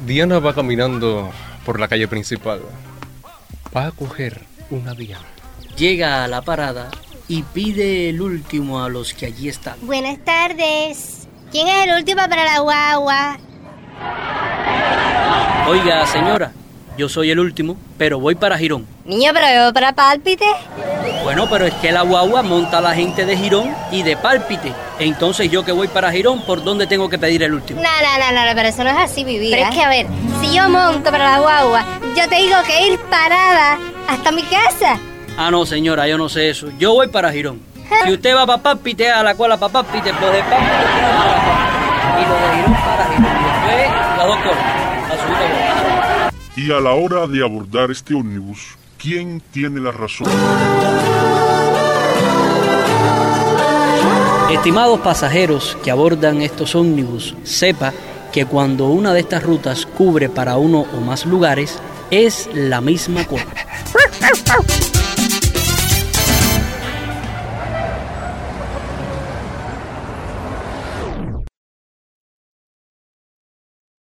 Diana va caminando por la calle principal. Va a coger una Diana. Llega a la parada y pide el último a los que allí están. Buenas tardes. ¿Quién es el último para la guagua? Oiga, señora, yo soy el último, pero voy para Girón. Niño, pero yo voy para Pálpite. Bueno, pero es que la guagua monta a la gente de Girón y de Pálpite. Entonces yo que voy para Girón, ¿por dónde tengo que pedir el último? No, pero eso no es así, mi vida. Pero es que, a ver, si yo monto para la guagua, yo tengo que ir parada hasta mi casa. Ah, no, señora, yo no sé eso. Yo voy para Girón. Si usted va para Pálpite, a la cola para Pálpite, pues de Pálpite para Pálpite. Y lo de Girón para Girón. Después, las dos colas. La subida voy. Y a la hora de abordar este ómnibus, ¿quién tiene la razón? Estimados pasajeros que abordan estos ómnibus, sepa que cuando una de estas rutas cubre para uno o más lugares, es la misma cola.